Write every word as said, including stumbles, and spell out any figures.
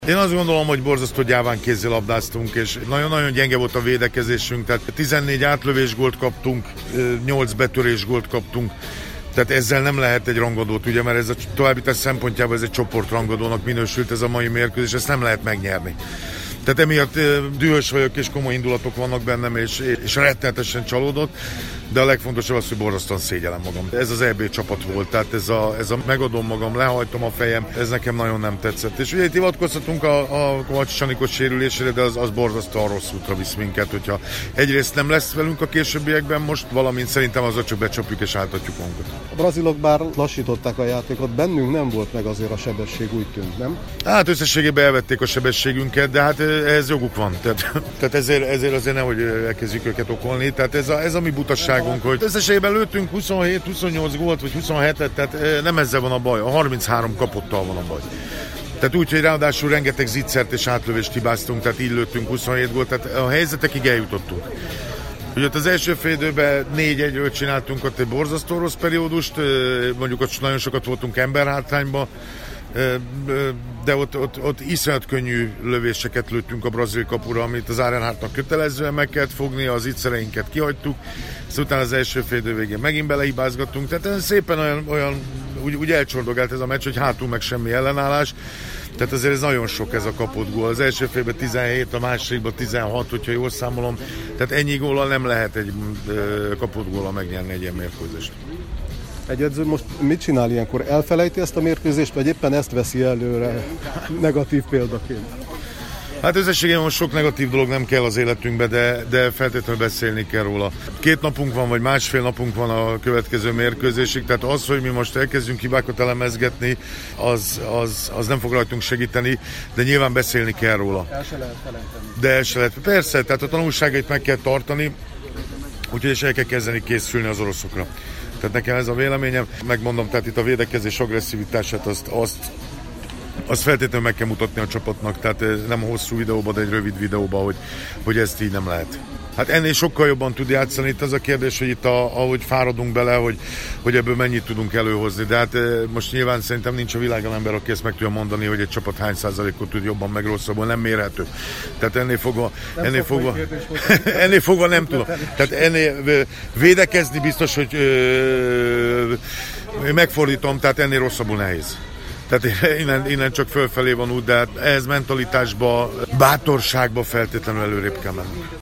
Én azt gondolom, hogy borzasztó gyáván kézzel labdáztunk, és nagyon-nagyon gyenge volt a védekezésünk, tehát tizennégy átlövés gólt kaptunk, nyolc betörés gólt kaptunk, tehát ezzel nem lehet egy rangadót, ugye, mert ez a továbbítás szempontjából ez egy csoportrangadónak minősült ez a mai mérkőzés, ezt nem lehet megnyerni. Tehát emiatt dühös vagyok, és komoly indulatok vannak bennem, és, és rettenetesen csalódott, de a legfontosabb az, hogy borzasztóan szégyellem magam. Ez az é bé csapat volt, tehát ez a, ez a megadom magam, lehajtom a fejem, ez nekem nagyon nem tetszett. És ugye itt hivatkozhatunk a, a Kovács Sanikos sérülésére, de az, az borzasztóan rossz útra visz minket, hogyha egyrészt nem lesz velünk a későbbiekben most, valamint szerintem azzal csak becsapjuk és áltatjuk magunkat. A brazilok bár lassították a játékot, bennünk nem volt meg azért a sebesség, úgy tűnt, nem? Hát összességében elvették a sebességünket, de hát ez joguk van. Tehát, tehát ezért, ezért azért nehogy elkezdjük őket okolni. Tehát ez a, ez a mi butasságunk, hogy összességében lőttünk huszonhét huszonnyolc gólt, vagy huszonhetet, tehát nem ezzel van a baj, a harminchárom kapottal van a baj. Tehát úgy, hogy ráadásul rengeteg zicsert és átlövést hibáztunk, tehát így lőttünk huszonhét gólt, tehát a helyzetekig eljutottunk. Ugye ott az első fél időben négy egyről csináltunk ott egy borzasztó rossz periódust, mondjuk ott nagyon sokat voltunk emberhátrányba, de ott, ott, ott iszonyat könnyű lövéseket lőttünk a brazil kapura, amit az Arenhardtnak kötelezően meg kellett fogni, az ittszereinket kihagytuk, szóval utána az első fél idő végén megint belehibázgattunk, tehát szépen olyan, olyan úgy, úgy elcsordogált ez a meccs, hogy hátul meg semmi ellenállás, tehát azért ez nagyon sok ez a kapott gól. Az első félben tizenhét, a másikban tizenhat, hogyha jól számolom, tehát ennyi góllal nem lehet egy kapott góllal megnyerni egy ilyen mérkőzést. Egy edző most mit csinál ilyenkor? Elfelejti ezt a mérkőzést, vagy éppen ezt veszi előre negatív példaként? Hát összességében most sok negatív dolog nem kell az életünkbe, de, de feltétlenül beszélni kell róla. Két napunk van, vagy másfél napunk van a következő mérkőzésig, tehát az, hogy mi most elkezdjünk hibákat elemezgetni, az, az, az nem fog rajtunk segíteni, de nyilván beszélni kell róla. El se lehet felejteni. De el se lehet. Persze, tehát a tanulságait meg kell tartani, úgyhogy is el kell kezdeni készülni az oroszokra. Tehát nekem ez a véleményem, megmondom, tehát itt a védekezés agresszivitását azt, azt, azt feltétlenül meg kell mutatni a csapatnak, tehát nem hosszú videóban, de egy rövid videóban, hogy, hogy ezt így nem lehet. Hát ennél sokkal jobban tud játszani, itt az a kérdés, hogy itt a, ahogy fáradunk bele, hogy, hogy ebből mennyit tudunk előhozni, de hát most nyilván szerintem nincs a világon ember, aki ezt meg tudja mondani, hogy egy csapat hány százalékot tud jobban meg rosszabbul, nem mérhető. Tehát ennél fogva, ennél fogva, ennél fogva nem tudom. Tehát ennél védekezni biztos, hogy ö, megfordítom, tehát ennél rosszabbul nehéz. Tehát innen, innen csak fölfelé van út, de hát ehhez mentalitásba, bátorságba feltétlenül előrébb kell menni.